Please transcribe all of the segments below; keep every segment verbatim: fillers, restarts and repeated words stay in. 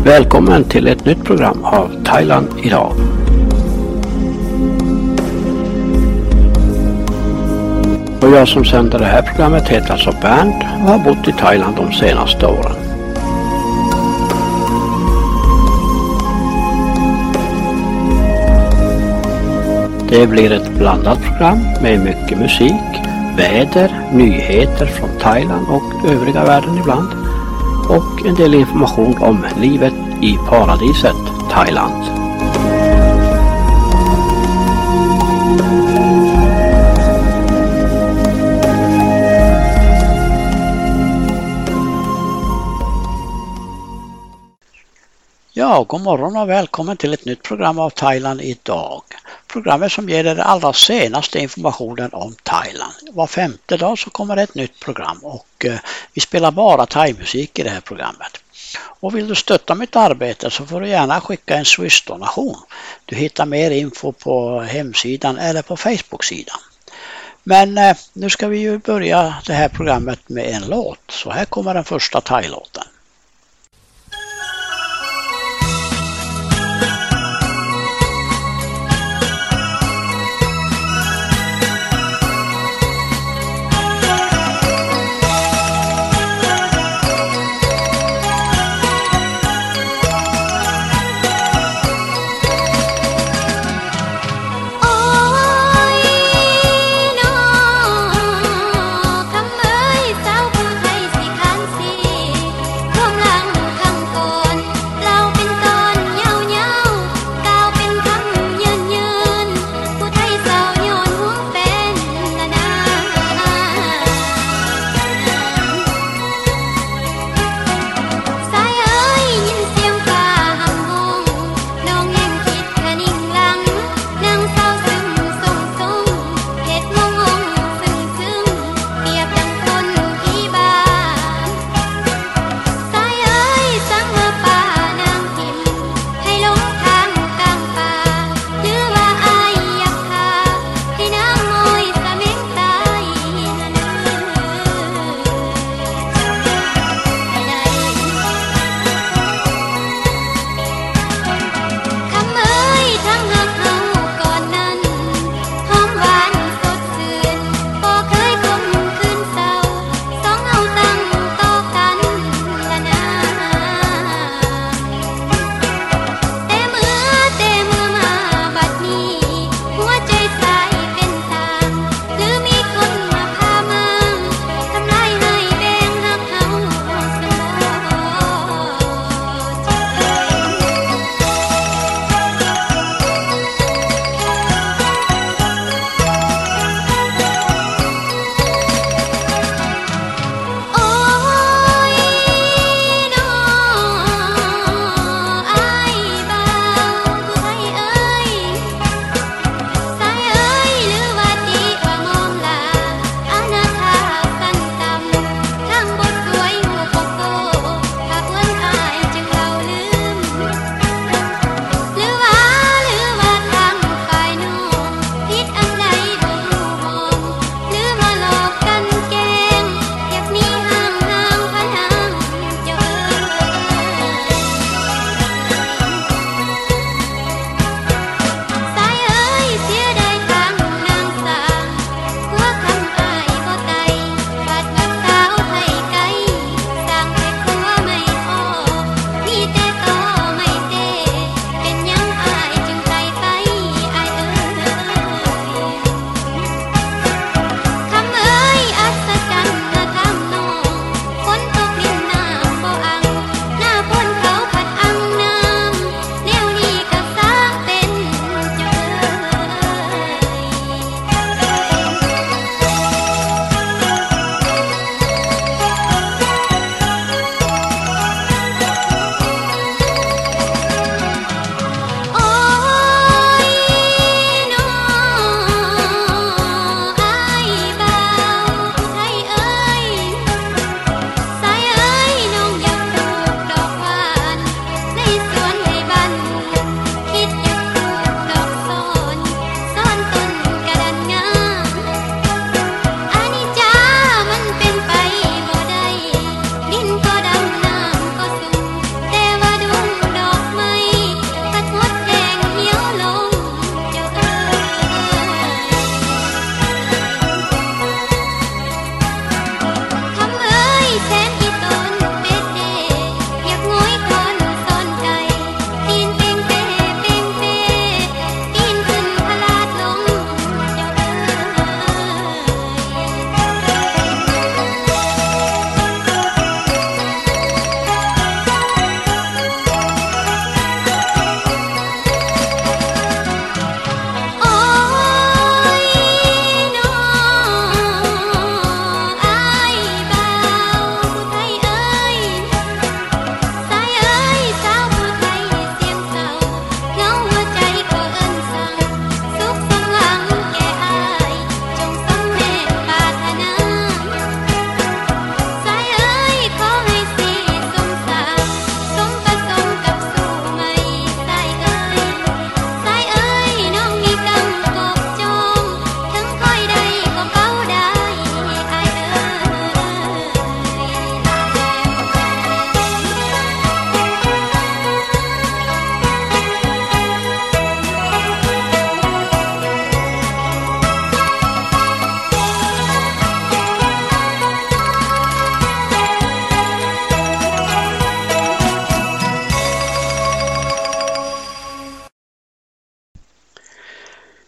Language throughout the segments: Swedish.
Välkommen till ett nytt program av Thailand idag. Och jag som sänder det här programmet heter alltså Bernt och har bott i Thailand de senaste åren. Det blir ett blandat program med mycket musik, väder, nyheter från Thailand och övriga världen ibland och en del information om livet i paradiset Thailand. Ja, god morgon och välkommen till ett nytt program av Thailand idag. Programmet som ger er den allra senaste informationen om Thailand. Var femte dag så kommer ett nytt program och eh, vi spelar bara thaimusik i det här programmet. Och vill du stötta mitt arbete så får du gärna skicka en Swish-donation. Du hittar mer info på hemsidan eller på Facebook-sidan. Men eh, nu ska vi ju börja det här programmet med en låt. Så här kommer den första Thai-låten. Hãy subscribe cho kênh Ghiền Mì Gõ để không bỏ lỡ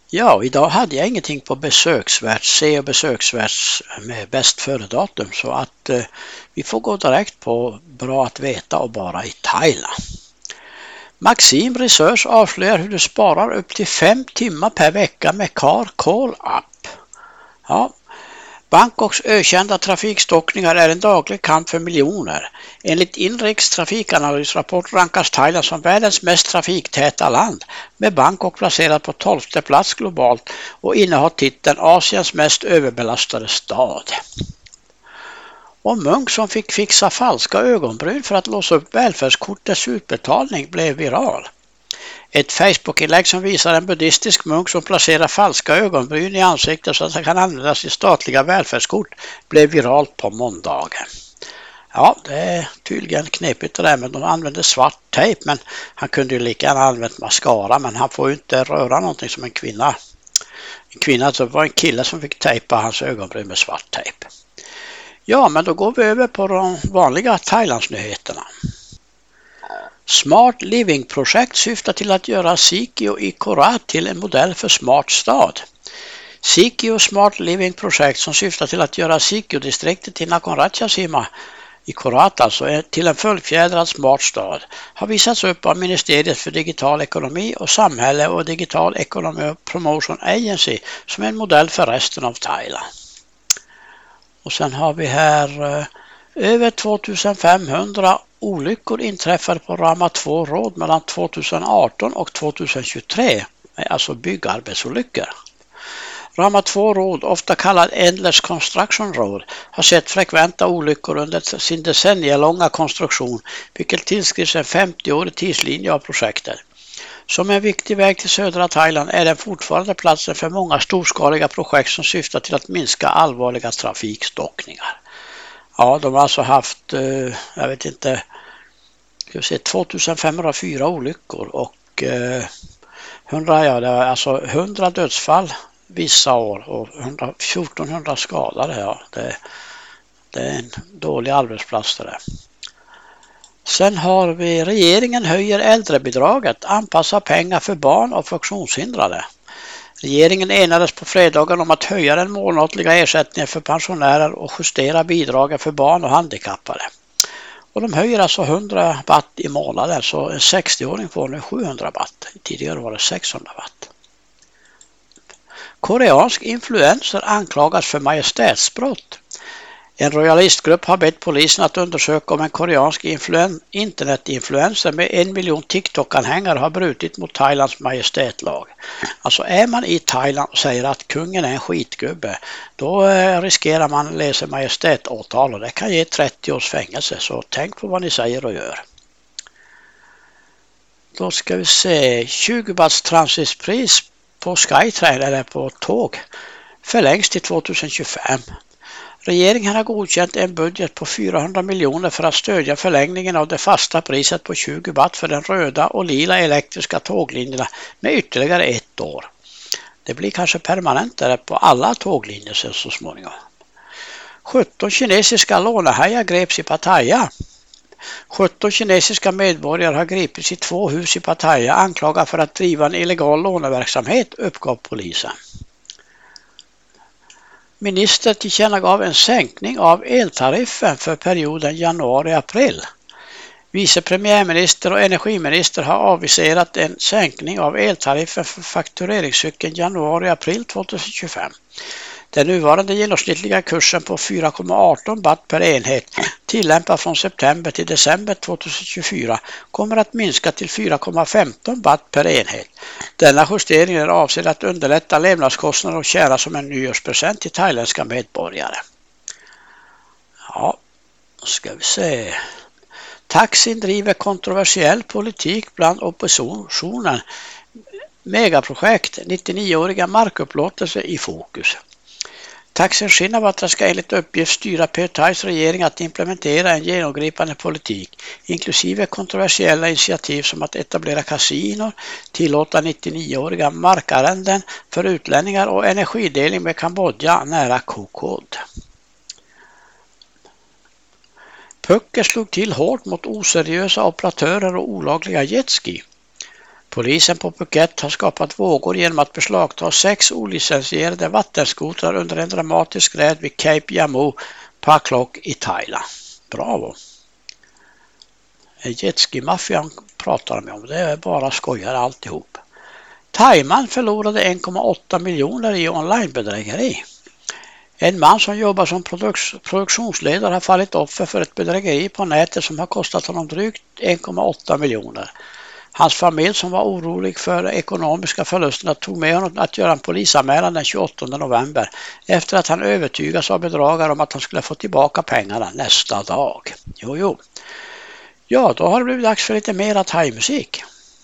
Ja, idag hade jag ingenting på besöksvärt, se och besöksvärt med bäst före-datum så att eh, vi får gå direkt på bra att veta och bara i Thailand. Maxim Research avslöjar hur du sparar upp till fem timmar per vecka med Car Call App. Ja. Bangkoks ökända trafikstockningar är en daglig kamp för miljoner. Enligt Inrikes trafikanalysrapport rankas Thailand som världens mest trafiktäta land med Bangkok placerat på tolfte plats globalt och innehar titeln Asiens mest överbelastade stad. Och munk som fick fixa falska ögonbryn för att låsa upp välfärdskortets utbetalning blev viral. Ett Facebook-inlägg som visar en buddhistisk munk som placerar falska ögonbryn i ansiktet så att det kan användas i statliga välfärdskort blev viralt på måndagen. Ja, det är tydligen knepigt det där, men de använde svart tejp, men han kunde ju lika gärna använt mascara, men han får ju inte röra någonting som en kvinna. En kvinna, så var en kille som fick tejpa hans ögonbryn med svart tejp. Ja, men då går vi över på de vanliga Thailandsnyheterna. Smart Living-projekt syftar till att göra Sikio i Korat till en modell för smart stad. Sikio Smart Living-projekt som syftar till att göra Sikio-distriktet i Nakhon Ratchasima i Korat alltså till en fullfjädrad smart stad har visats upp av Ministeriet för digital ekonomi och samhälle och Digital Economy Promotion Agency som en modell för resten av Thailand. Och sen har vi här eh, över tvåtusenfemhundra olyckor inträffade på Rama två Road mellan tjugoarton och tjugohundratjugotre, alltså byggarbetsolyckor. Rama två Road, ofta kallad Endless Construction Road, har sett frekventa olyckor under sin decennielånga konstruktion, vilket tillskrivs en femtioårig tidslinje av projektet. Som en viktig väg till södra Thailand är den fortfarande platsen för många storskaliga projekt som syftar till att minska allvarliga trafikstockningar. Ja, de har alltså haft, eh, jag vet inte, ska vi se, tvåtusenfemhundrafyra olyckor och eh, hundra, ja, det var alltså hundra dödsfall vissa år och fjortonhundra skadade. Ja, det, det är en dålig arbetsplats där. Sen har vi regeringen höjer äldrebidraget, anpassar pengar för barn och funktionshindrade. Regeringen enades på fredagen om att höja den månatliga ersättningen för pensionärer och justera bidragen för barn och handikappade. Och de höjer alltså hundra baht i månaden, så en sextioåring får nu sjuhundra baht. Tidigare var det sexhundra baht. Koreansk influencer anklagas för majestätsbrott. En royalistgrupp har bett polisen att undersöka om en koreansk influen- internetinfluencer med en miljon TikTok-anhängare har brutit mot Thailands majestätlag. Alltså är man i Thailand och säger att kungen är en skitgubbe, då eh, riskerar man att läsa majestätåtal och det kan ge trettio års fängelse, så tänk på vad ni säger och gör. Då ska vi se, tjugo bahts transitpris på Skytrain eller på tåg förlängs till tjugohundratjugofem. Regeringen har godkänt en budget på fyrahundra miljoner för att stödja förlängningen av det fasta priset på tjugo baht för den röda och lila elektriska tåglinjerna med ytterligare ett år. Det blir kanske permanentare på alla tåglinjer så småningom. sjutton kinesiska lånehajar greps i Pattaya. sjutton kinesiska medborgare har gripits i två hus i Pattaya anklagade för att driva en illegal låneverksamhet, uppgav polisen. Minister tillkännagav en sänkning av eltariffen för perioden januari-april. Vice premiärminister och energiminister har aviserat en sänkning av eltariffen för faktureringscykeln januari-april tjugohundratjugofem. Den nuvarande genomsnittliga kursen på fyra komma arton baht per enhet tillämpad från september till december tjugohundratjugofyra kommer att minska till fyra komma femton baht per enhet. Denna justering är avsedd att underlätta levnadskostnader och tjäna som en nyårspresent till thailändska medborgare. Ja, då ska vi se. Taksin driver kontroversiell politik bland oppositionen. Megaprojekt, nittionioåriga markupplåtelse i fokus. Taksin Shinawatra ska enligt uppgift styra Pheu Thais regering att implementera en genomgripande politik, inklusive kontroversiella initiativ som att etablera kasinor, tillåta nittionioåriga markarrenden för utlänningar och energidelning med Kambodja nära Koh Kod. Pucker slog till hårt mot oseriösa operatörer och olagliga jetski. Polisen på Phuket har skapat vågor genom att beslagta sex olicensierade vattenskotrar under en dramatisk räd vid Cape Yamu, Pha Lock i Thailand. Bravo! Jetski-maffian pratar de om, det är bara skojar alltihop. Thaiman förlorade en komma åtta miljoner i onlinebedrägeri. En man som jobbar som produk- produktionsledare har fallit offer för ett bedrägeri på nätet som har kostat honom drygt en komma åtta miljoner. Hans familj som var orolig för ekonomiska förlusterna tog med honom att göra en polisanmälan den tjugoåttonde november efter att han övertygas av bedragare om att han skulle få tillbaka pengarna nästa dag. Jo, jo. Ja, då har det blivit dags för lite mera thaimusik.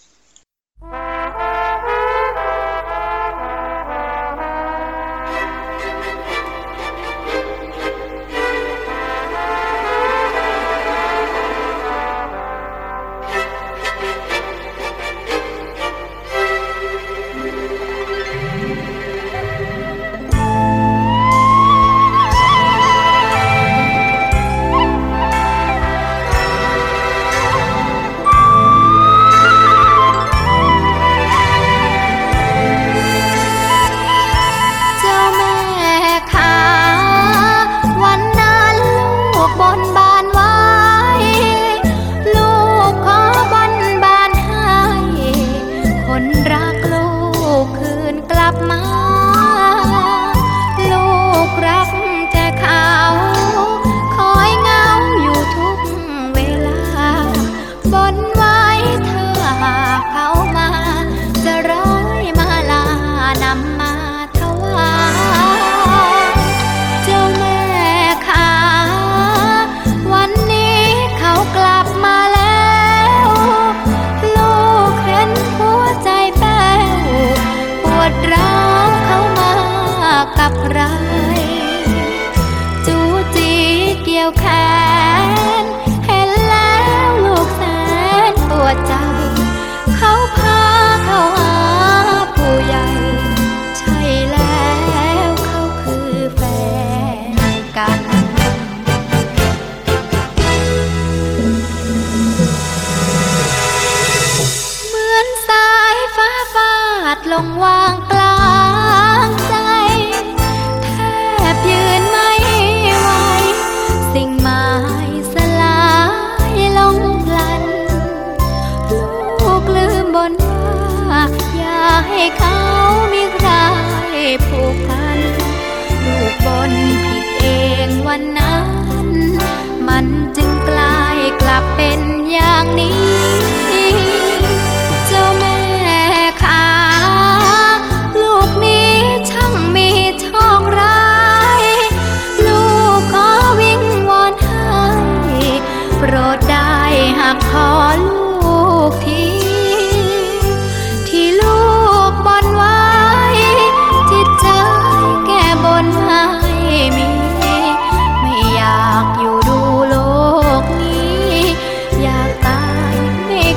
ลงวางกลางใจแทบยืนไม่ไหวสิ่งหมายสลายลงพลันลูกลืมบนว่าอย่าให้เขามีใครผูกพันลูกบนผิดเองวันนั้นมันจึงกลายกลับเป็นอย่างนี้ขอลูกทีที่ลูกบนไว้จิตใจแก่บนไม่มีไม่อยากอยู่ดูโลกนี้อยากตายไม่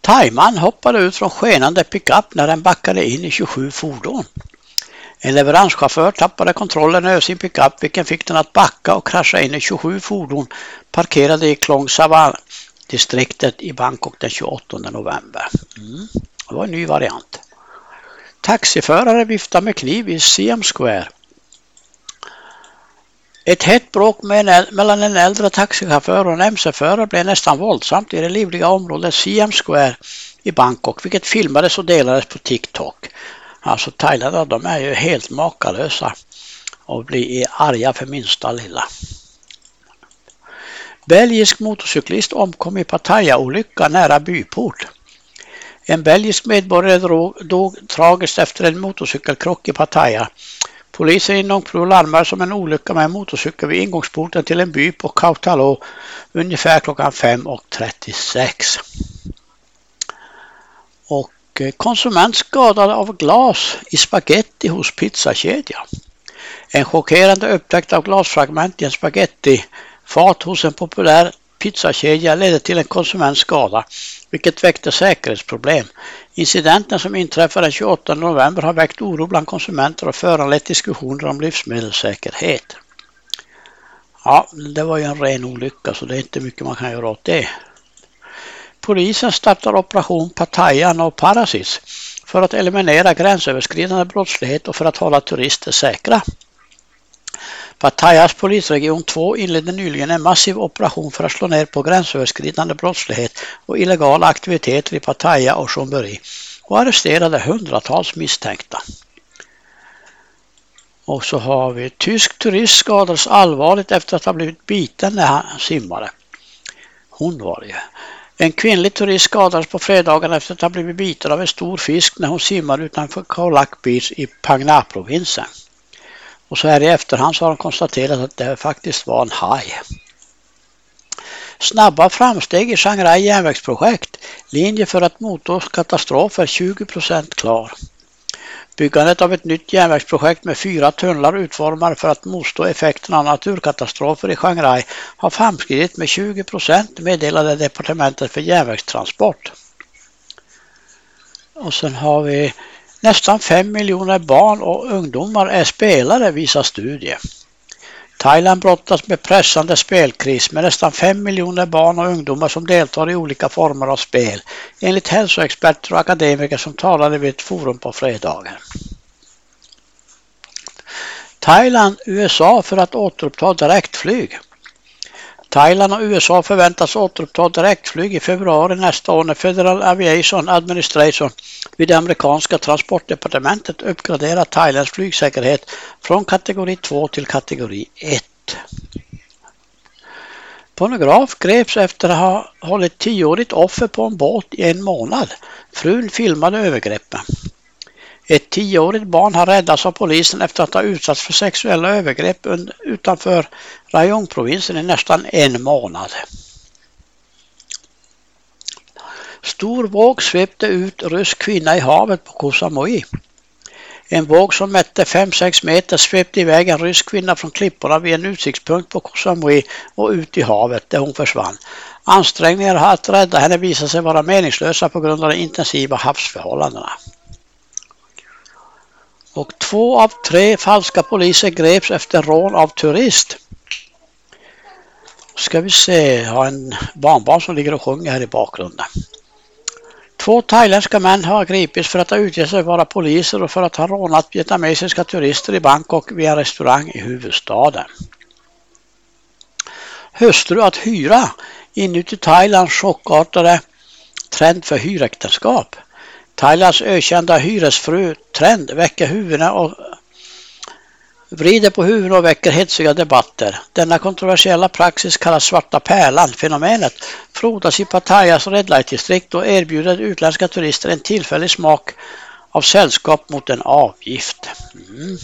Thaiman hoppade ut från skenande pickup när den backade in i tjugosju fordon. En leveranschaufför tappade kontrollen över sin pickup, vilken fick den att backa och krascha in i tjugosju fordon parkerade i Klong Savan-distriktet i Bangkok den tjugoåttonde november. Mm. Det var en ny variant. Taxiförare viftar med kniv i Siam Square. Ett hett bråk mellan en äldre taxichaufför och en M C-förare blev nästan våldsamt i det livliga området Siam Square i Bangkok, vilket filmades och delades på TikTok. Alltså Thailand, de är ju helt makalösa och blir arga för minsta lilla. Belgisk motorcyklist omkom i Pattaya-olycka nära byport. En belgisk medborgare dog, dog tragiskt efter en motorcykelkrock i Pattaya. Polisen i Nong Pru larmar som en olycka med en motorcykel vid ingångsporten till en by på Khao Talo ungefär klockan fem och trettiosex. Och konsument skadad av glas i spaghetti hos pizzakedja. En chockerande upptäckt av glasfragment i en spaghettifat hos en populär pizzakedja ledde till en konsumentskada, vilket väckte säkerhetsproblem. Incidenten som inträffade den tjugoåttonde november har väckt oro bland konsumenter och föranlett diskussioner om livsmedelssäkerhet. Ja, det var ju en ren olycka, så det är inte mycket man kan göra åt det. Polisen startar operation Pattaya No Parasites för att eliminera gränsöverskridande brottslighet och för att hålla turister säkra. Pattayas polisregion två inledde nyligen en massiv operation för att slå ner på gränsöverskridande brottslighet och illegala aktiviteter i Pattaya och Chonburi och arresterade hundratals misstänkta. Och så har vi tysk turist skadades allvarligt efter att ha blivit biten när han simmade. Hon var det. En kvinnlig turist skadades på fredagen efter att ha blivit biten av en stor fisk när hon simmade utanför Khao Lak Beach i Phang Nga-provinsen. Och så här i efterhand så har de konstaterat att det faktiskt var en haj. Snabba framsteg i Shanghai järnvägsprojekt. Linje för att motorkatastrof är tjugo procent klar. Byggandet av ett nytt järnvägsprojekt med fyra tunnlar utformade för att motstå effekterna av naturkatastrofer i Shanghai har framskridit med tjugo procent, meddelade departementet för järnvägstransport. Och sen har vi nästan fem miljoner barn och ungdomar är spelare, visar studie. Thailand brottas med pressande spelkris med nästan fem miljoner barn och ungdomar som deltar i olika former av spel, enligt hälsoexperter och akademiker som talade vid ett forum på fredagen. Thailand, U S A för att återuppta direktflyg. Thailand och U S A förväntas återuppta direktflyg i februari nästa år när Federal Aviation Administration vid det amerikanska transportdepartementet uppgraderar Thailands flygsäkerhet från kategori två till kategori ett. Pornograf greps efter att ha hållit tioårigt offer på en båt i en månad. Frun filmade övergreppen. Ett tioårigt barn har räddats av polisen efter att ha utsatts för sexuella övergrepp utanför Rayong-provinsen i nästan en månad. Stor våg svepte ut rysk kvinna i havet på Koh Samui. En våg som mätte fem till sex meter svepte iväg en rysk kvinna från klipporna vid en utsiktspunkt på Koh Samui och ut i havet där hon försvann. Ansträngningar att rädda henne visade sig vara meningslösa på grund av de intensiva havsförhållandena. Och två av tre falska poliser greps efter rån av turist. Ska vi se, har en barnbarn som ligger och sjunger här i bakgrunden. Två thailändska män har gripits för att ha utgett sig vara poliser och för att ha rånat vietnamesiska turister i Bangkok vid en restaurang i huvudstaden. Hustru att hyra inuti Thailands chockartade trend för hyräktenskap. Thailands ökända hyresfru-trend väcker huvudena och vrider på huvuden och väcker hetsiga debatter. Denna kontroversiella praxis kallas svarta pärlan-fenomenet, frodas i Pattayas Red Light-distrikt och erbjuder utländska turister en tillfällig smak av sällskap mot en avgift. Mm.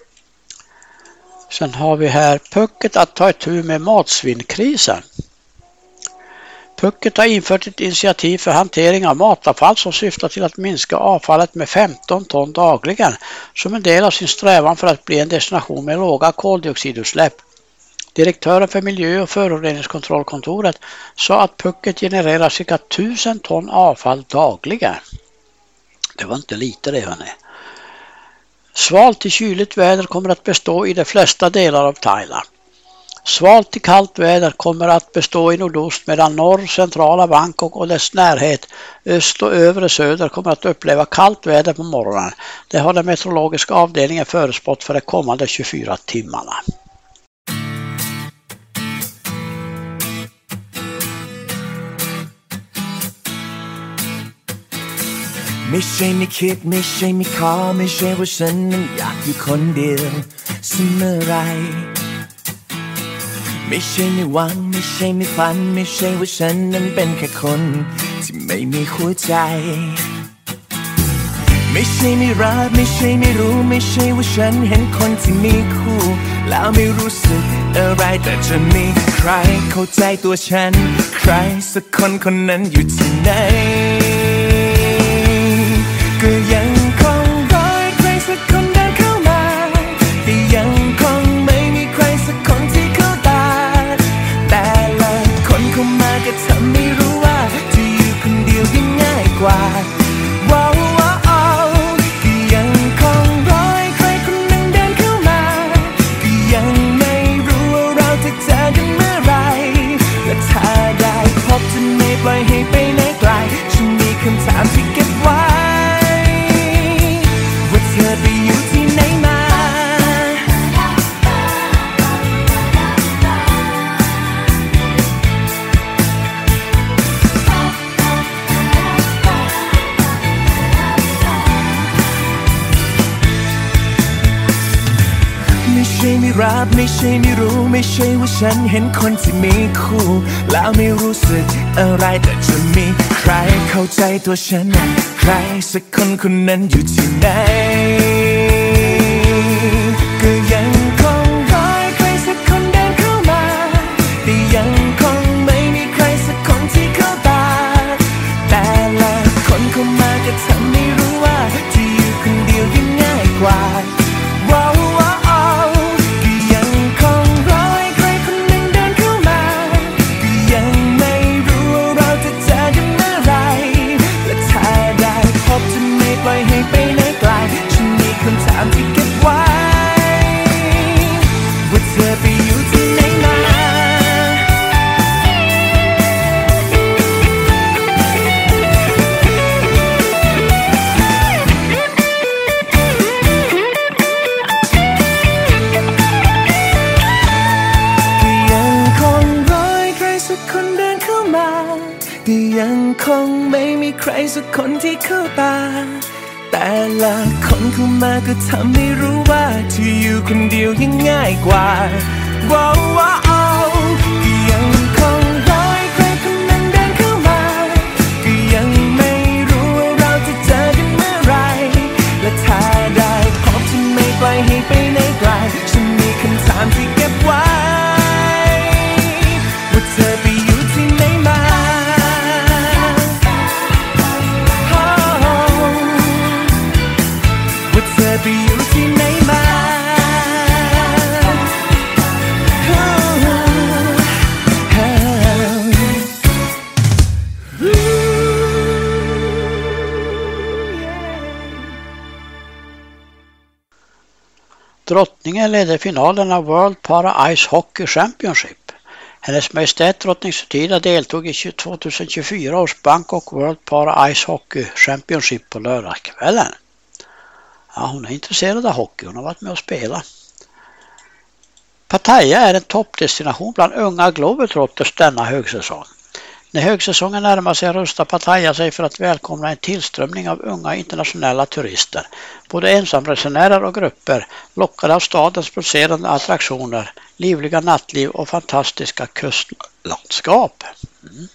Sen har vi här Phuket att ta itu med matsvinnkrisen. Phuket har infört ett initiativ för hantering av matavfall som syftar till att minska avfallet med femton ton dagligen som en del av sin strävan för att bli en destination med låga koldioxidutsläpp. Direktören för miljö- och föroreningskontrollkontoret sa att Phuket genererar cirka tusen ton avfall dagligen. Det var inte lite det, hörni. Svalt till kyligt väder kommer att bestå i de flesta delar av Thailand. Svalt till kallt väder kommer att bestå i nordost, medan norr, centrala Bangkok och dess närhet, öst och övre söder kommer att uppleva kallt väder på morgonen. Det har den meteorologiska avdelningen förutspått för de kommande tjugofyra timmarna. ไม่ใช่ไม่คิดไม่ใช่ไม่ขอไม่ใช่ว่าฉันนั้นอยากอยู่คนเดียวเสมอไรไม่ใช่ไม่หวังไม่ใช่ไม่ฝันไม่ใช่ว่าฉันนั้นเป็นแค่คนที่ไม่มีหัวใจไม่ใช่ไม่รักไม่ใช่ไม่รู้ไม่ใช่ว่าฉันเห็นคนที่มีคู่แล้วไม่รู้สึกอะไรแต่จะมีใครเข้าใจตัวฉันใครสักคนคนนั้นอยู่ที่ไหนก็ยังคงรอใครสักคนเดินเข้ามาแต่ยังคงไม่มีใครสักคนที่เข้าตาแต่ละคนเข้ามาก็ทำให้รู้ว่าจะอยู่คนเดียวยังง่ายกว่าว้าวว้าวก็ยังคงรอใครคนหนึ่งเดินเข้ามาก็ยังไม่รู้ว่าเราจะเจอกันเมื่อไรและถ้าได้พบจะไม่ปล่อยให้ไปไหนไกลฉันมีคำถามที่เก็บไว้เธอไปอยู่ที่ไหนมาไม่ใช่ไม่รักไม่ใช่ไม่รู้ไม่ใช่ว่าฉันเห็นคนที่มีคู่แล้วไม่รู้สึกอะไรแต่จะมีใครเข้าใจตัวฉันใครสักคนคนนั้นอยู่ที่ไหนก็ยังคงรอใครสักคนเดินเข้ามาแต่ยังคงไม่มีใครสักคนที่เข้าตาแต่ละคนเข้ามาก็ทำให้รู้ว่าที่อยู่คนเดียวยังง่ายกว่าว้าวว้าวก็ยังคงรอใครคนหนึ่งเดินเข้ามาก็ยังไม่รู้ว่าเราจะเจอกันเมื่อไรและถ้าได้พบจะไม่ปล่อยให้ไปไหนไกลฉันมีคำถามที่เก็บไว้ว่าเธอไปอยู่ที่ไหนมาก็ยังคงไม่มีใครสักคนที่เข้าตาแต่ละคนเข้ามาก็ทำให้รู้ว่าที่อยู่คนเดียวยังง่ายกว่าว้าวว้าวก็ยังคงรอใครคนนั้นเดินเข้ามาก็ยังไม่รู้ว่าเราจะเจอกันเมื่อไรและถ้าได้พบจะไม่ปล่อยให้ไปไหนไกลฉันมีคำถามที่เก็บไว้ว่าเธอไปอยู่ที่ไหนมาเธอไปอยู่ที่ไหนมา Drottningen ledde finalen av World Para Ice Hockey Championship. Hennes Majestät drottning Sotira deltog i tjugohundratjugofyra års Bangkok World Para Ice Hockey Championship på lördagskvällen. Ja, hon är intresserad av hockey. Hon har varit med och spelat. Pattaya är en toppdestination bland unga globetrotters denna högsäsong. När högsäsongen närmar sig rustar Pattaya sig för att välkomna en tillströmning av unga internationella turister. Både ensamresenärer och grupper lockade av stadens pulserande attraktioner, livliga nattliv och fantastiska kustlandskap. Mm.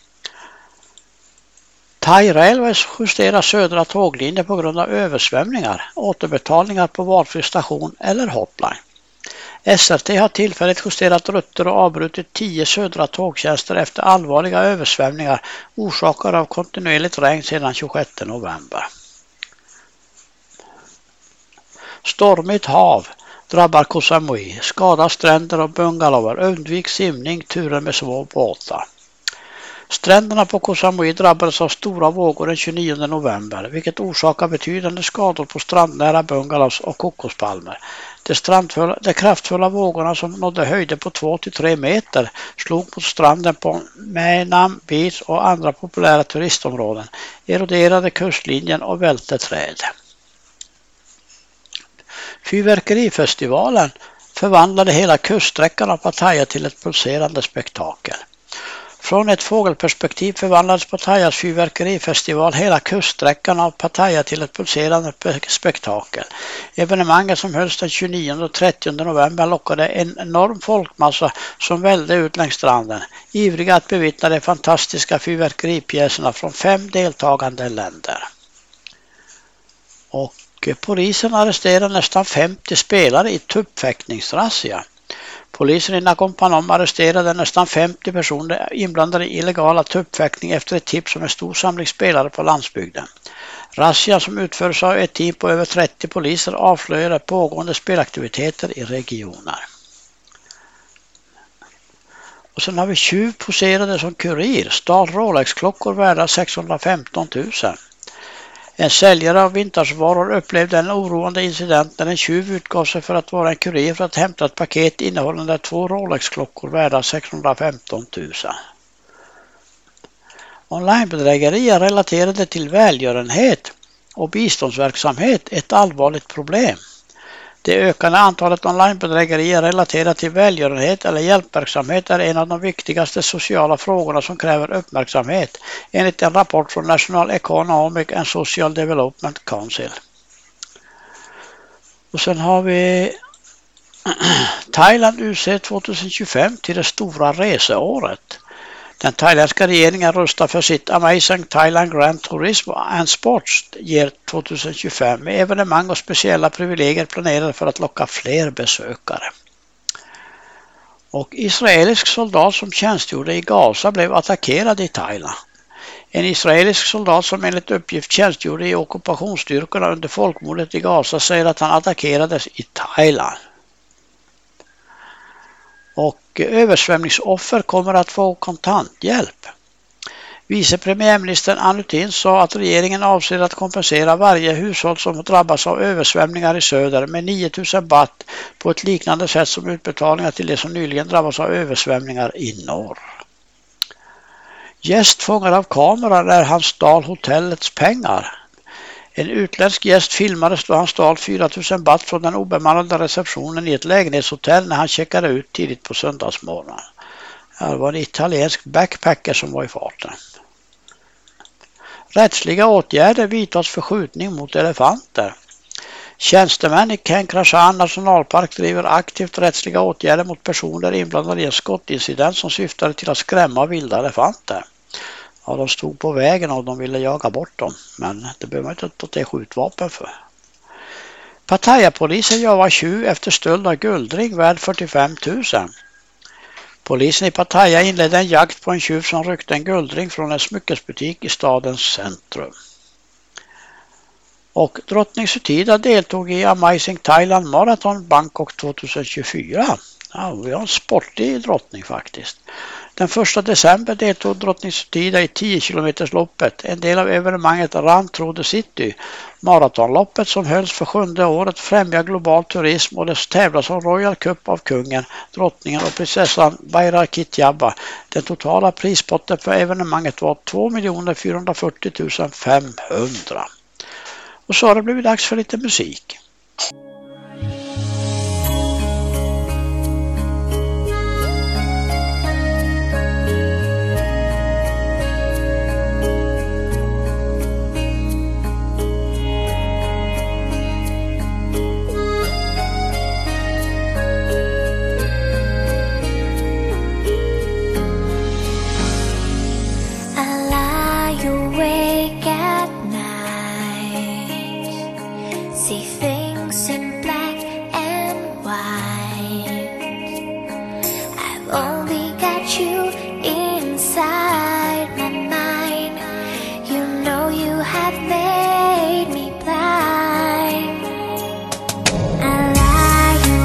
Thai Railways justerar södra tåglinjer på grund av översvämningar, återbetalningar på valfri station eller hotline. S R T har tillfälligt justerat rutter och avbrutit tio södra tågtjänster efter allvarliga översvämningar orsakade av kontinuerligt regn sedan tjugosjätte november. Stormigt hav drabbar Koh Samui, skadar stränder och bungalower, undvik simning, turer med små båtar. Stränderna på Koh Samui drabbades av stora vågor den tjugonionde november, vilket orsakar betydande skador på strandnära bungalows och kokospalmer. De, strandfulla, de kraftfulla vågorna som nådde höjder på två till tre meter slog mot stranden på Mae Nam Beach och andra populära turistområden, eroderade kustlinjen och välte träd. Fyrverkerifestivalen förvandlade hela kuststräckan av Pattaya till ett pulserande spektakel. Från ett fågelperspektiv förvandlades Pattayas fyrverkerifestival hela kuststräckan av Pattaya till ett pulserande spektakel. Evenemanget som hölls den tjugonionde och trettionde november lockade en enorm folkmassa som välde ut längs stranden, ivriga att bevittna de fantastiska fyrverkeripjäserna från fem deltagande länder. Och polisen arresterade nästan femtio spelare i tuppfäktningsrazzia. Polisen i Nakhon Phanom arresterade nästan femtio personer inblandade i illegala tuppfäktning efter ett tips om en stor samling spelare på landsbygden. Razzian som utförs av ett team på över trettio poliser avslöjade pågående spelaktiviteter i regioner. Och sen har vi tjuv poserade som kurir, stal Rolex-klockor värda sexhundrafemton tusen. En säljare av vintagevaror upplevde en oroande incident när en tjuv utgav sig för att vara en kurir för att hämta ett paket innehållande två Rolex-klockor värda sexhundrafemton tusen. Onlinebedrägerier relaterade till välgörenhet och biståndsverksamhet är ett allvarligt problem. Det ökande antalet onlinebedrägerier relaterat till välgörenhet eller hjälpverksamhet är en av de viktigaste sociala frågorna som kräver uppmärksamhet, enligt en rapport från National Economic and Social Development Council. Och sen har vi Thailand utser tjugohundratjugofem till det stora reseåret. Den thailändska regeringen röstar för sitt Amazing Thailand Grand Tourism and Sports ger tjugohundratjugofem med evenemang och speciella privilegier planerade för att locka fler besökare. Och israelisk soldat som tjänstgjorde i Gaza blev attackerad i Thailand. En israelisk soldat som enligt uppgift tjänstgjorde i ockupationsstyrkorna under folkmordet i Gaza säger att han attackerades i Thailand. Och översvämningsoffer kommer att få kontanthjälp. Vice premiärministern Anutin sa att regeringen avser att kompensera varje hushåll som drabbas av översvämningar i söder med nio tusen baht på ett liknande sätt som utbetalningar till de som nyligen drabbas av översvämningar i norr. Gäst fångad av kameran när han stal hotellets pengar. En utländsk gäst filmades då han stal fyra tusen baht från den obemannade receptionen i ett lägenhetshotell när han checkade ut tidigt på söndagsmorgonen. Det var en italiensk backpacker som var i farten. Rättsliga åtgärder vidtas för skjutning mot elefanter. Tjänstemän i Kenkrashan nationalpark driver aktivt rättsliga åtgärder mot personer inblandade i en skottincident som syftade till att skrämma vilda elefanter. Ja, de stod på vägen och de ville jaga bort dem, men det behöver man inte ta till skjutvapen för. Pattaya-polisen jagar tjuv efter stöld av guldring värd fyrtiofem tusen. Polisen i Pattaya inledde en jakt på en tjuv som ryckte en guldring från en smyckesbutik i stadens centrum. Och drottning Sutida deltog i Amazing Thailand Marathon Bangkok tjugohundratjugofyra. Ja, vi har en sportig drottning faktiskt. Den första december deltog drottning Sutida i tio kilometersloppet, en del av evenemanget Run Through the City. Maratonloppet som hölls för sjunde året främjar global turism och det tävlas om Royal Cup av kungen, drottningen och prinsessan Bairakitjabba. Den totala prispotten för evenemanget var två miljoner fyrahundrafyrtio tusen femhundra. Och så har det blivit dags för lite musik. I lie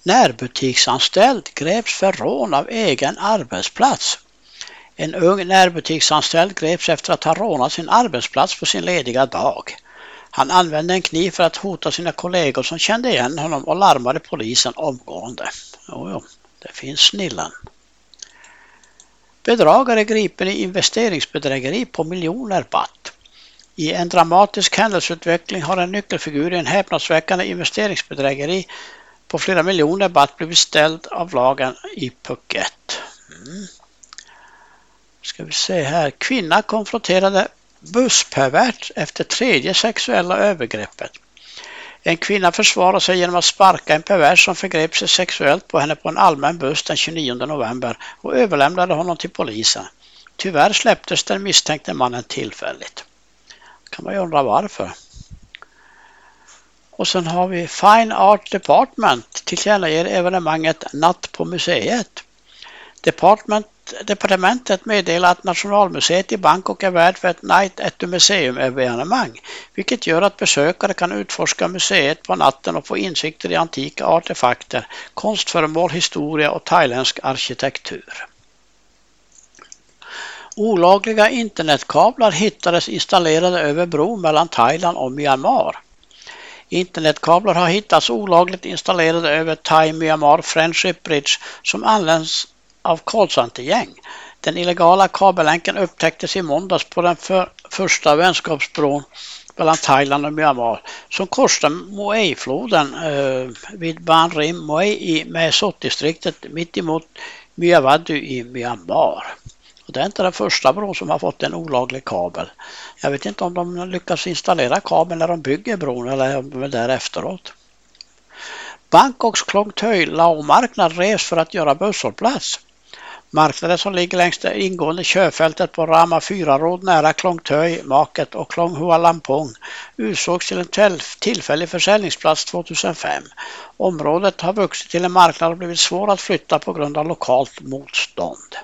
Närbutiksanställd greps för rån av egen arbetsplats. En ung närbutiksanställd greps efter att ha rånat sin arbetsplats på sin lediga dag. Han använde en kniv för att hota sina kollegor som kände igen honom och larmade polisen omgående. Jo, jo, det finns snillen. Bedragare gripen i investeringsbedrägeri på miljoner baht. I en dramatisk händelseutveckling har en nyckelfigur i en häpnadsväckande investeringsbedrägeri på flera miljoner baht blivit ställd av lagen i Phuket. Mm. Ska vi se här. Kvinna konfronterade busspervert efter tredje sexuella övergreppet. En kvinna försvarar sig genom att sparka en pervers som förgrep sig sexuellt på henne på en allmän buss den tjugonionde november och överlämnade honom till polisen. Tyvärr släpptes den misstänkte mannen tillfälligt. Kan man ju undra varför. Och sen har vi Fine Art Department tillkännager evenemanget Natt på museet. Department, departementet meddelar att Nationalmuseet i Bangkok är värd för ett Night at the Museum-evenemang, vilket gör att besökare kan utforska museet på natten och få insikter i antika artefakter, konstföremål, historia och thailändsk arkitektur. Olagliga internetkablar hittades installerade över bron mellan Thailand och Myanmar. Internetkablar har hittats olagligt installerade över Thai-Myanmar Friendship Bridge som används av callcenter-gäng. Den illegala kabellänken upptäcktes i måndags på den för, första vänskapsbron mellan Thailand och Myanmar som korsar Moai-floden eh, vid Ban Rim Moai i Mae Sot-distriktet mitt emot Myawaddy i Myanmar. Och det är inte den första bron som har fått en olaglig kabel. Jag vet inte om de lyckas installera kabeln när de bygger bron eller om de är där efteråt. Bangkoks Klong Toi Lao-marknad revs för att göra busshållplats. Marknaden som ligger längs det ingående körfältet på Rama fyra-råd nära Klong Toi Market och Klong Hua Lampong utsågs till en tillfällig försäljningsplats tvåtusenfem. Området har vuxit till en marknad och blivit svår att flytta på grund av lokalt motstånd.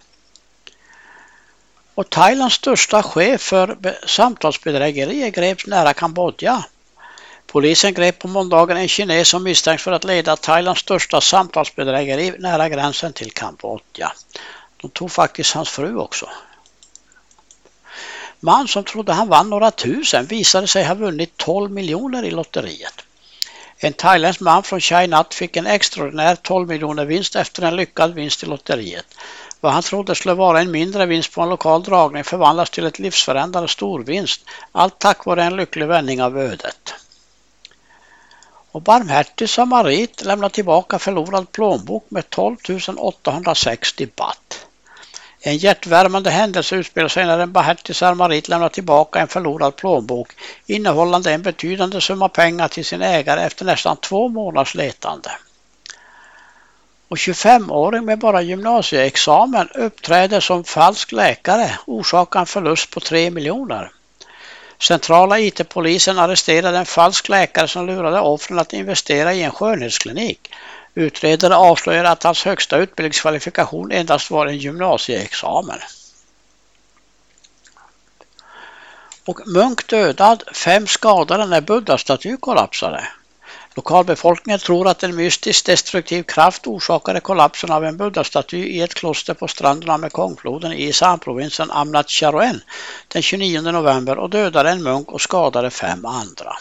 Och Thailands största chef för samtalsbedrägerier greps nära Kambodja. Polisen grep på måndagen en kines som misstänks för att leda Thailands största samtalsbedrägeri nära gränsen till Kambodja. De tog faktiskt hans fru också. Man som trodde han vann några tusen visade sig ha vunnit tolv miljoner i lotteriet. En thailändsk man från Chainat fick en extraordinär tolv miljoner vinst efter en lyckad vinst i lotteriet. Vad han trodde skulle vara en mindre vinst på en lokal dragning förvandlas till ett livsförändrande storvinst. Allt tack vare en lycklig vändning av ödet. Och barmhärtig samarit lämnar tillbaka förlorad plånbok med tolv tusen åttahundrasextio baht. En hjärtvärmande händelse utspelar sig när en barmhärtig samarit lämnar tillbaka en förlorad plånbok innehållande en betydande summa pengar till sin ägare efter nästan två månaders letande. Och tjugofemåring med bara gymnasieexamen uppträder som falsk läkare, orsakar en förlust på tre miljoner. Centrala I T-polisen arresterade en falsk läkare som lurade offren att investera i en skönhetsklinik. Utredare avslöjade att hans högsta utbildningskvalifikation endast var en gymnasieexamen. Och munk dödad, fem skadade när Buddha-staty kollapsade. Lokalbefolkningen tror att en mystisk destruktiv kraft orsakade kollapsen av en Buddha-staty i ett kloster på stranden av Mekongfloden i Isan-provinsen Amnat Charoen den tjugonionde november och dödade en munk och skadade fem andra.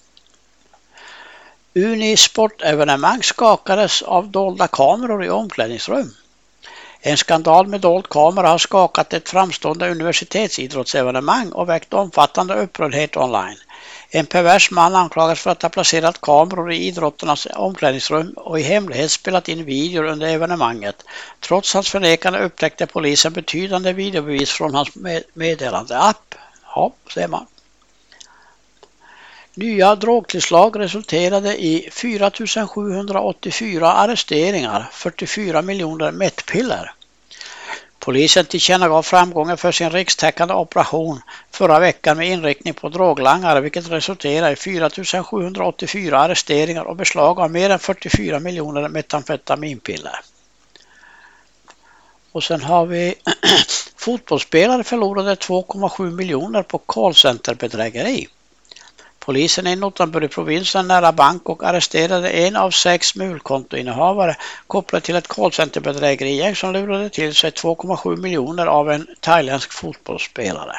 Unisportevenemang skakades av dolda kameror i omklädningsrum. En skandal med dold kamera har skakat ett framstående universitetsidrottsevenemang och väckt omfattande upprördhet online. En pervers man anklagas för att ha placerat kameror i idrotternas omklädningsrum och i hemlighet spelat in videor under evenemanget. Trots hans förnekande upptäckte polisen betydande videobevis från hans meddelande-app. Ja, ser man. Nya drogtillslag resulterade i fyra tusen sjuhundraåttiofyra arresteringar, fyrtiofyra miljoner metpiller. Polisen tillkännagav framgången för sin rikstäckande operation förra veckan med inriktning på droglangare, vilket resulterar i fyra tusen sjuhundraåttiofyra arresteringar och beslag av mer än fyrtiofyra miljoner metamfetaminpiller. Och sen har vi fotbollsspelare förlorade två komma sju miljoner på callcenterbedrägeri. Polisen i Nottamburi-provinsen nära Bangkok arresterade en av sex mulkontoinnehavare kopplat till ett callcenterbedrägerigäng som lurade till sig två komma sju miljoner av en thailändsk fotbollsspelare.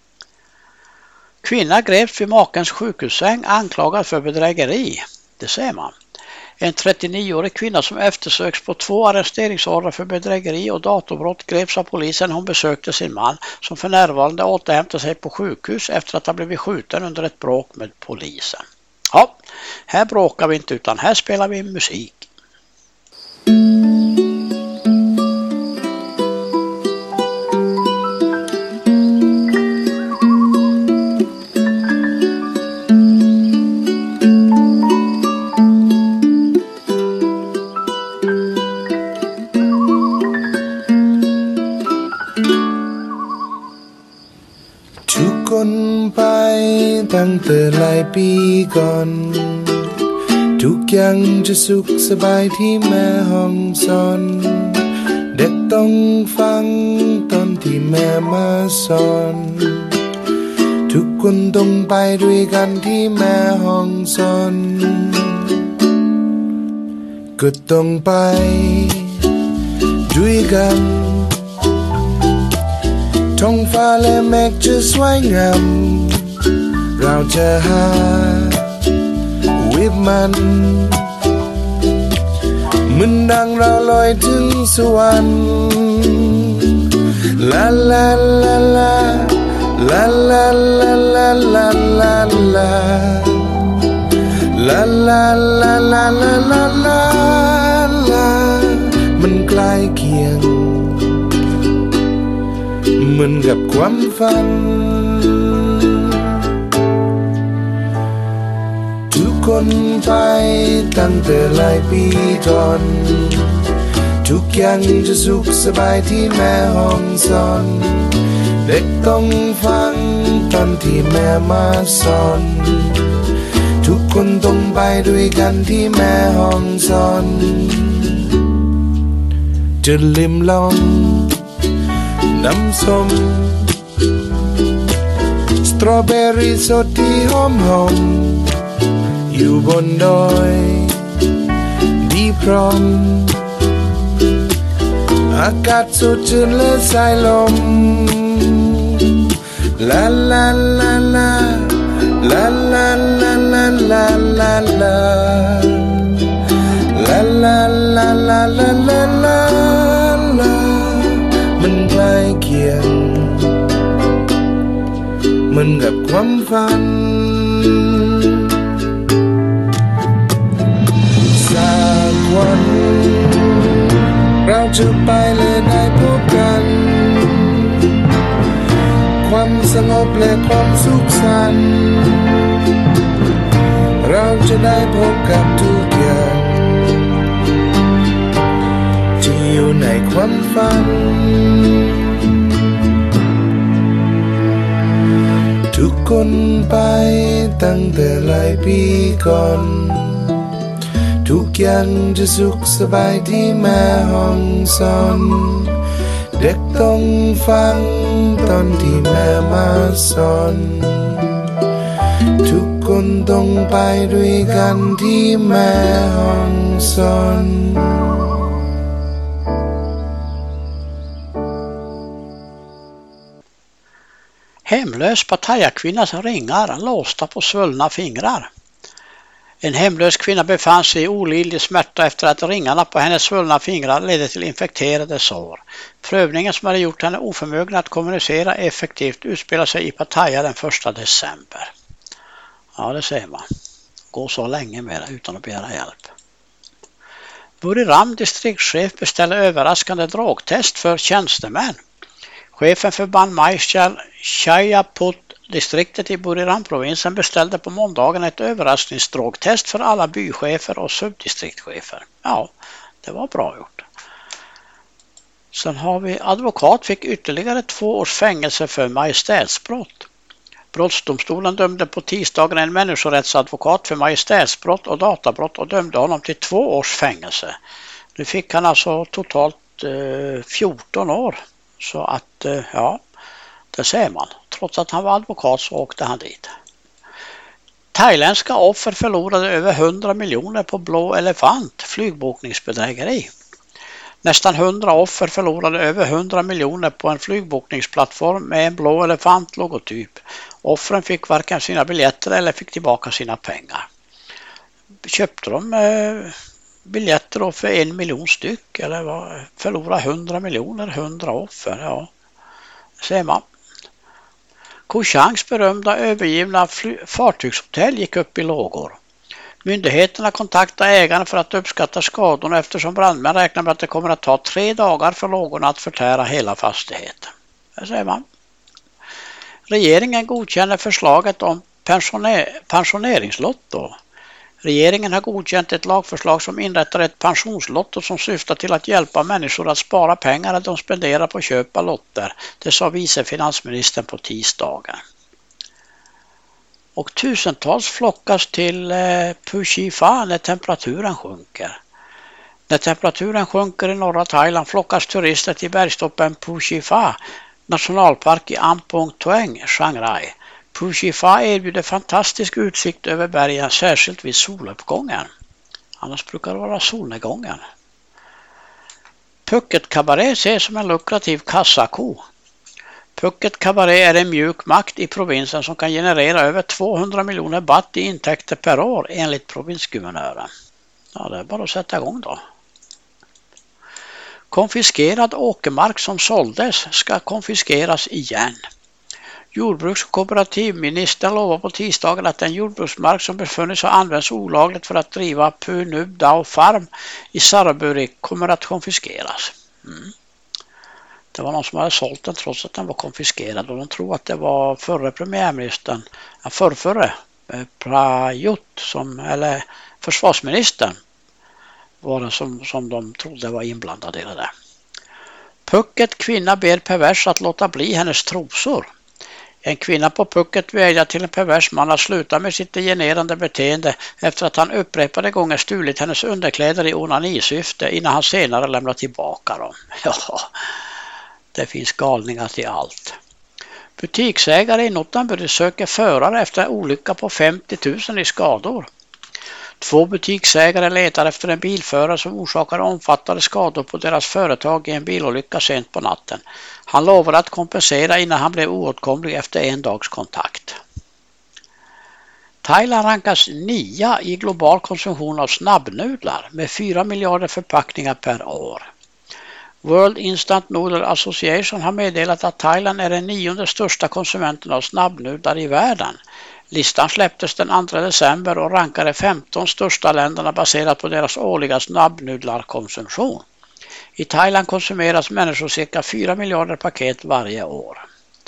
Kvinna greps vid makens sjukhussäng anklagad för bedrägeri. Det ser man. En trettionioårig kvinna som eftersöks på två arresteringsorder för bedrägeri och datorbrott greps av polisen. Hon besökte sin man som för närvarande återhämtade sig på sjukhus efter att ha blivit skjuten under ett bråk med polisen. Ja, här bråkar vi inte utan här spelar vi musik. ไปตั้งแต่หลายปีก่อนทุกอย่างจะสุขสบายที่แม่ห้องสอนเด็กต้องฟังตอนที่แม่มาสอนทุกคนต้องไปด้วยกันที่แม่ห้องสอนก็ต้องไปด้วยกันท้องฟ้าและเมฆจะสวยงามเราจะหาวิบมันเหมือนดังเราลอยถึงสวรรค์ลาลาลาลาลาลาลาลาลาลาลาลาลาลาลาลาลาลามันใกล้เคียงเหมือนกับความฝันทุกคนไปตั้งแต่หลายปีก่อนทุกอย่างจะสุขสบายที่แม่ห้องสอนเด็กต้องฟังตอนที่แม่มาสอนทุกคนต้องไปด้วยกันที่แม่ห้องสอนจะลิมลองน้ำส้มสตรอเบอรี่สดที่หอมหอมอยู่บนดอยดีพร้อมอากาศสดชื่นและสายลมลาลาลาลาลาลาลาลาลาลาลาลาลาลาลาลาลาลามันใกล้เคียงเหมือนกับความฝันสักวันเราจะไปและได้พบกันความสงบและความสุขสันต์เราจะได้พบกับทุกอย่างที่อยู่ในความฝันทุกคนไปตั้งแต่หลายปีก่อนทุกอย่างจะสุขสบายที่แม่ห้องสอนเด็กต้องฟังตอนที่แม่มาสอนทุกคนต้องไปด้วยกันที่แม่ห้องสอน Hemlös Pattaya-kvinnas ringar låsta på svullna fingrar. En hemlös kvinna befann sig i olidlig smärta efter att ringarna på hennes svullna fingrar ledde till infekterade sår. Prövningen som hade gjort henne oförmögen att kommunicera effektivt utspelar sig i Pattaya den första december. Ja, det ser man. Gå så länge med det utan att begära hjälp. Buriram distriktschef beställer överraskande drogtest för tjänstemän. Chefen för Banmaichal Chayaput-distriktet i Buriram-provinsen beställde på måndagen ett överraskningsdrogtest för alla bychefer och subdistriktchefer. Ja, det var bra gjort. Sen har vi advokat fick ytterligare två års fängelse för majestätsbrott. Brottsdomstolen dömde på tisdagen en människorättsadvokat för majestätsbrott och databrott och dömde honom till två års fängelse. Nu fick han alltså totalt eh, fjorton år. Så att, ja, det ser man. Trots att han var advokat så åkte han dit. Thailändska offer förlorade över hundra miljoner på Blå Elefant flygbokningsbedrägeri. Nästan hundra offer förlorade över hundra miljoner på en flygbokningsplattform med en Blå Elefant-logotyp. Offren fick varken sina biljetter eller fick tillbaka sina pengar. Köpte de eh, biljetter då för en miljon styck eller vad? Förlorade hundra miljoner, hundra offer, ja. Ser man. Koh Changs berömda övergivna fartygshotell gick upp i lågor. Myndigheterna kontaktade ägarna för att uppskatta skadorna eftersom brandmän räknar med att det kommer att ta tre dagar för lågorna att förtära hela fastigheten. Det säger man. Regeringen godkänner förslaget om pensioner- pensioneringslotto. Regeringen har godkänt ett lagförslag som inrättar ett pensionslotto som syftar till att hjälpa människor att spara pengar att de spenderar på köp av lotter. Det sa vice finansministern på tisdagen. Och tusentals flockas till eh, Phu Chi Pha när temperaturen sjunker. När temperaturen sjunker i norra Thailand flockas turister till bergstoppen Phu Chi Pha, nationalpark i Ampong Tueng, Chiang Rai. Phu Chi Pha erbjuder fantastisk utsikt över bergen, särskilt vid soluppgången. Annars brukar det vara solnedgången. Phuket Cabaret ses som en lukrativ kassako. Phuket Cabaret är en mjuk makt i provinsen som kan generera över tvåhundra miljoner baht i intäkter per år enligt provinsguvernören. Ja, det är bara att sätta igång då. Konfiskerad åkermark som såldes ska konfiskeras igen. Jordbruks- och kooperativministern lovar på tisdagen att den jordbruksmark som befunnits ha använts olagligt för att driva Phu Nup Dao Farm i Saraburi kommer att konfiskeras. Mm. Det var någon som hade sålt den trots att den var konfiskerad och de tror att det var förre premiärministern, förrförre Prayut, som, eller försvarsministern var det som, som de trodde var inblandade i det där. Phuket kvinna ber pervers att låta bli hennes trosor. En kvinna på Phuket vädjar till en pervers man att sluta med sitt degenerande beteende efter att han upprepade gånger stulit hennes underkläder i onanisyfte innan han senare lämnar tillbaka dem. Ja, det finns galningar till allt. Butiksägare i Nottamburi söker förare efter en olycka på femtio tusen i skador. Två butiksägare letar efter en bilförare som orsakar omfattande skador på deras företag i en bilolycka sent på natten. Han lovade att kompensera innan han blev oåtkomlig efter en dags kontakt. Thailand rankas nia i global konsumtion av snabbnudlar med fyra miljarder förpackningar per år. World Instant Noodle Association har meddelat att Thailand är den nionde största konsumenten av snabbnudlar i världen. Listan släpptes den andra december och rankade femton största länderna baserat på deras årliga snabbnudlarkonsumtion. I Thailand konsumeras människor cirka fyra miljarder paket varje år.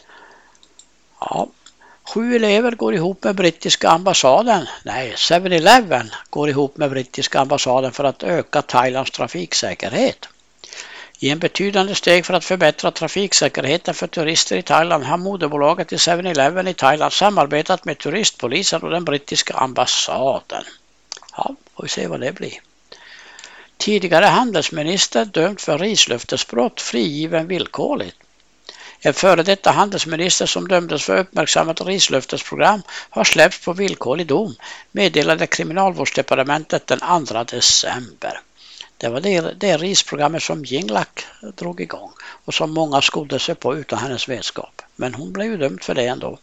Ja, sju elever går ihop med brittiska ambassaden. Nej, seven eleven går ihop med brittiska ambassaden för att öka Thailands trafiksäkerhet. I en betydande steg för att förbättra trafiksäkerheten för turister i Thailand har moderbolaget i seven eleven i Thailand samarbetat med turistpolisen och den brittiska ambassaden. Ja, får vi se vad det blir. Tidigare handelsminister dömd för rislöftesbrott frigiven villkorligt. En före detta handelsminister som dömdes för uppmärksammat rislöftesprogram har släppts på villkorlig dom, meddelade kriminalvårdsdepartementet den andra december. Det var det, det risprogrammet som Yingluck drog igång och som många skodde sig på utan hennes vetskap. Men hon blev ju dömd för det ändå.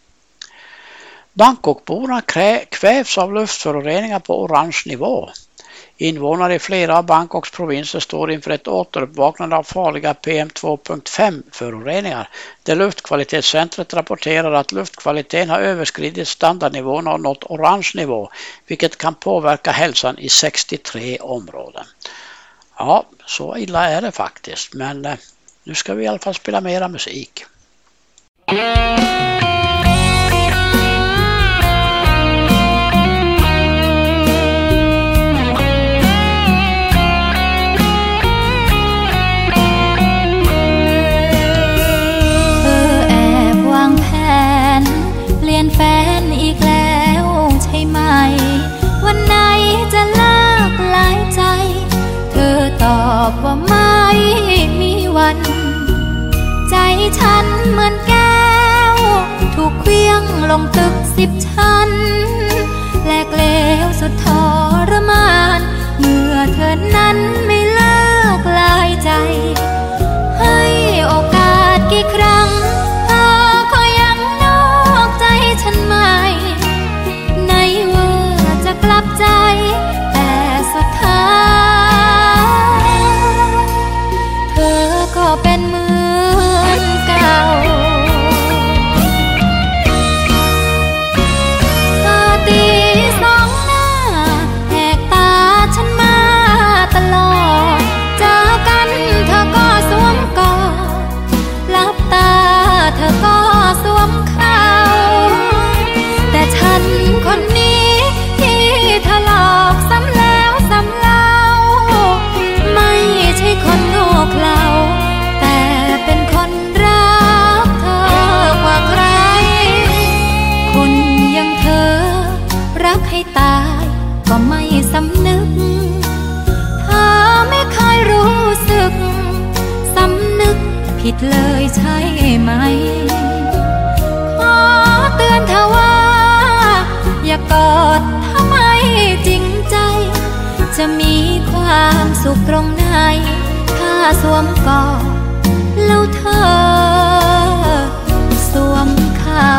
Bangkokborna kvävs av luftföroreningar på orange nivå. Invånare i flera av Bangkoks provinser står inför ett återuppvaknande av farliga P M två punkt fem föroreningar. Det luftkvalitetscentret rapporterar att luftkvaliteten har överskridit standardnivån och nått orange nivå, vilket kan påverka hälsan i sextiotre områden. Ja, så illa är det faktiskt, men eh, nu ska vi i alla fall spela mera musik. แฟนอีกแล้วใช่ไหมวันไหนจะเลิกหลายใจเธอตอบว่าไม่มีวันใจฉันเหมือนแก้วถูกเคลื่องลงตึกสิบชั้นดทรมานเมื่อเธอนั้นไม่เลิกลายใจให้โอกาสกี่ครั้งเธอก็ยังนอกใจฉันไม่ไหนว่าจะกลับใจแต่สุดท้ายเธอก็เป็นเหมือนเก่าเธอตีสองหน้าแหกตาฉันมาตลอดเจอกันเธอก็สวมกอดลับตาเธอก็สวมเขาแต่ฉันคนนี้ที่เธอหลอกซ้ำแล้วซ้ำเล่าไม่ใช่คนโง่เขลาแต่เป็นคนรักเธอกว่าใครคนอย่างเธอรักให้ตายก็ไม่สำนึกเธอไม่เคยรู้สึกสำนึกผิดเลยใช่ไหมขอเตือนเธอว่าอย่ากอดถ้าไม่จริงใจจะมีความสุขตรงไหนถ้าสวมกอดแล้วเธอสวมเขา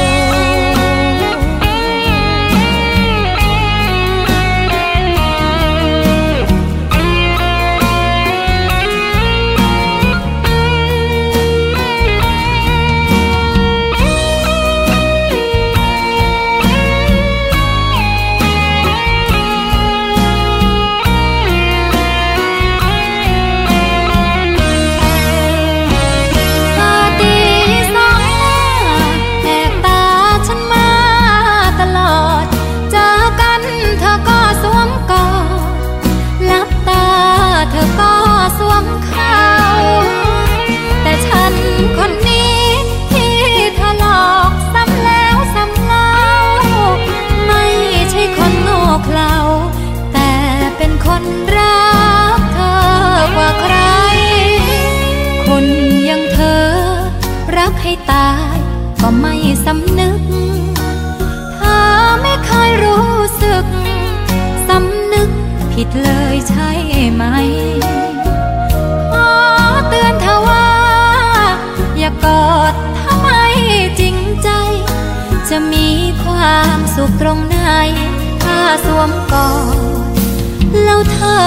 คนนี้ที่เธอหลอกซ้ำแล้วซ้ำเล่าไม่ใช่คนโง่เขลาแต่เป็นคนรักเธอกว่าใครคนอย่างเธอรักให้ตายก็ไม่สำนึกเธอไม่เคยรู้สึกสำนึกผิดเลยใช่ไหมขอเตือนเธอว่าอย่ากอดถ้าไม่จริงใจจะมีความสุขตรงไหนถ้าสวมกอดแล้วเธอ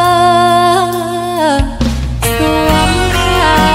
สวมเขา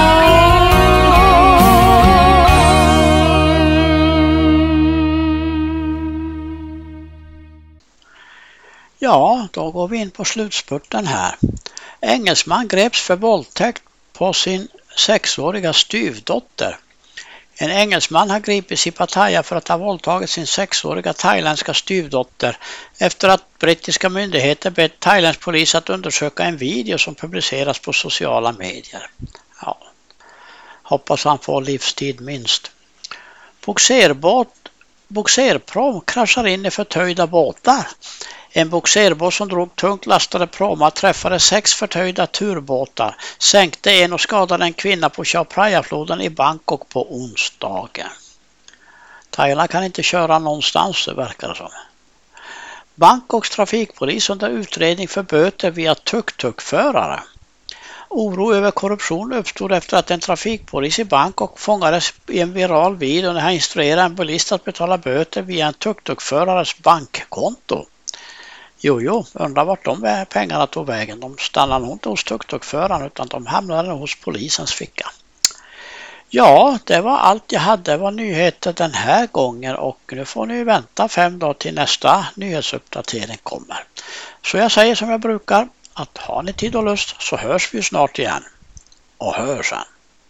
Ja, då går vi in på slutspurten här. Engelsman greps för våldtäkt på sin sexåriga styvdotter. En engelsman har gripits i Pattaya för att ha våldtagit sin sexåriga thailändska styvdotter efter att brittiska myndigheter bett Thailands polis att undersöka en video som publiceras på sociala medier. Ja, hoppas han får livstid minst. Boxerbåt, boxerprom kraschar in i förtöjda båtar. En boxerbåt som drog tungt lastade pråmar träffade sex förtöjda turbåtar, sänkte en och skadade en kvinna på Chao Phraya-floden i Bangkok på onsdagen. Thailand kan inte köra någonstans, det verkar det som. Bangkoks trafikpolis under utredning för böter via tuk-tuk-förare. Oro över korruption uppstod efter att en trafikpolis i Bangkok fångades i en viral video när han instruerade en bilist att betala böter via en tuk-tuk-förares bankkonto. Jo, jo, undrar vart de pengarna tog vägen. De stannade nog inte hos tuk-tuk-föraren utan de hamnade hos polisens ficka. Ja, det var allt jag hade. Det var nyheter den här gången och nu får ni vänta fem dagar till nästa nyhetsuppdatering kommer. Så jag säger som jag brukar, att har ni tid och lust så hörs vi snart igen. Och hör sen.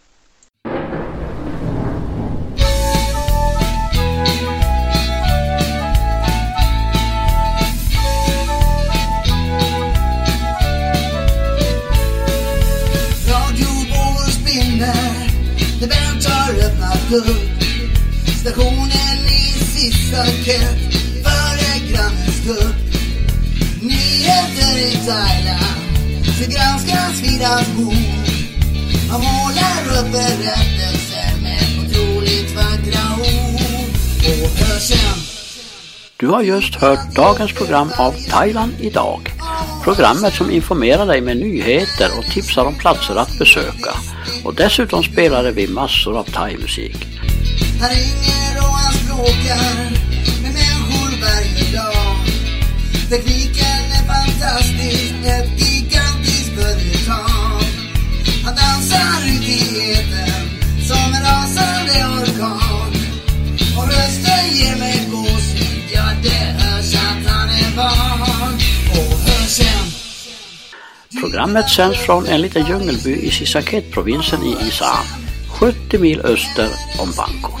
Det väntar öppnat upp stationen i sista kött före grannens kupp. Nyheter i Thailand så granskas vid hans bord. Han målar upp berättelser med otroligt vackra ord. Och hör sen, Du har just hört dagens program av Thailand idag. Programmet som informerar dig med nyheter och tipsar om platser att besöka. Och dessutom spelade vi massor av thaimusik. Han ringer och han språkar med människor varje dag. Tekniken är fantastisk, ett gigantiskt företag. Han dansar ut i eten som en rasande orkan. Och rösten ger mig gåshud, ja det hörs att han är van. Och hörs en. Programmet sänds från en liten djungelby i Sisaket-provinsen i Isan, sjuttio mil öster om Bangkok.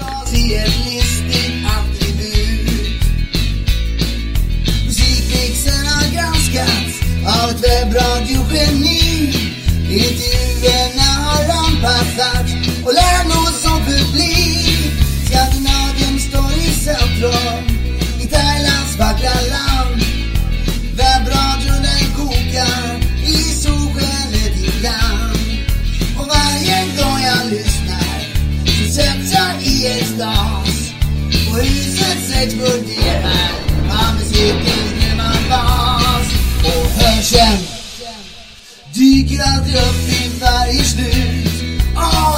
Musikmixen har granskats av ett webbradiogeni. Intervjuerna har anpassats och lärt som publik. Skandinavien står i centrum i Thailands vackra land. Webbradion den kokar i solskenet ibland. Och varje gång jag lyssnar så sätts jag i extas. Och huset exploderar av musikens grymma bas. Och hörseln dyker alltid upp i varje slut. Åh,